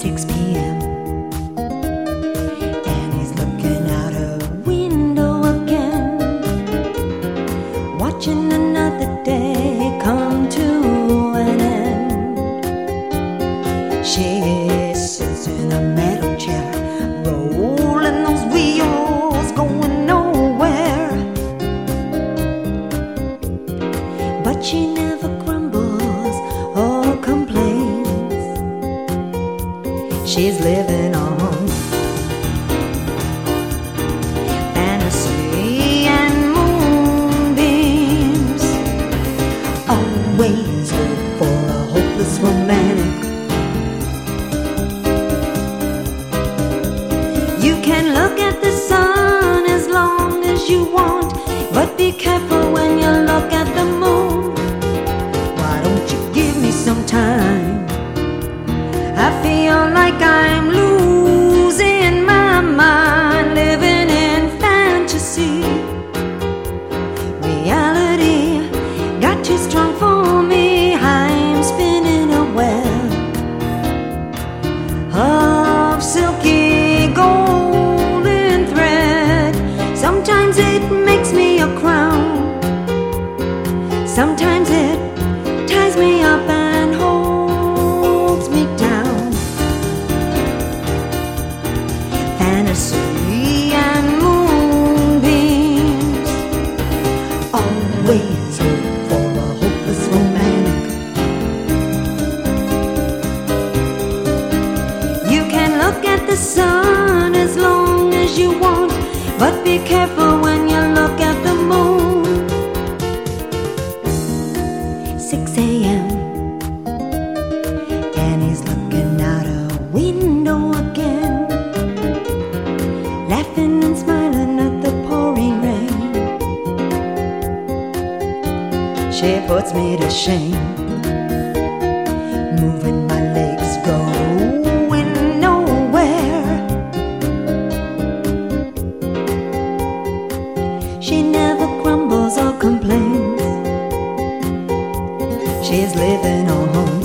6 p.m. and he's looking out a window again, watching another day come to an end. She sits in a metal chair, rolling those wheels, going nowhere. But she never grumbles or complains. She's living on fantasy and moonbeams. Always look for a hopeless romantic. You can look at the sun as long as you want, but be careful when you look at the moon. Why don't you give me some time? I feel like I'm losing my mind, living in fantasy. Reality got too strong for me. I'm spinning a web of silky golden thread. Sometimes it makes me a crown, sometimes it ties me up and holds me down. Fantasy and moonbeams, always look for a hopeless romantic. You can look at the sun as long as you want, but be careful when you look at the moon. 6 a.m. and he's looking out a window again, laughing and smiling at the pouring rain. She puts me to shame, moving my legs, going nowhere. She never grumbles or complains. She's living on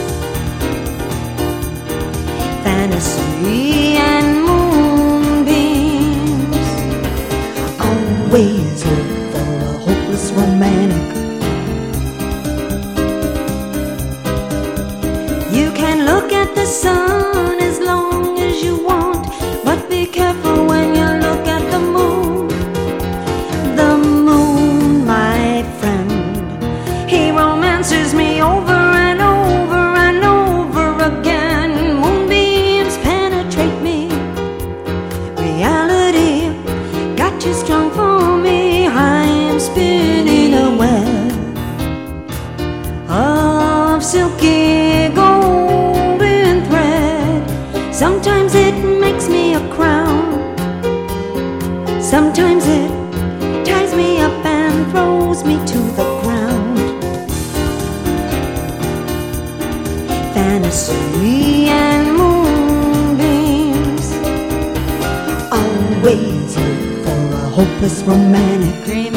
fantasy and moonbeams. Always look for a hopeless romantic. You can look at the sun as long as you want, but be careful when you look at the moon. The moon, my friend, he romances me over and over and over again. Moonbeams penetrate me. Reality got too strong for me. I'm spinning a web of silky golden thread. Sometimes it makes me a crown, sometimes it ties me up and throws me to the ground. Fantasy and moonbeams, always look for a hopeless romantic.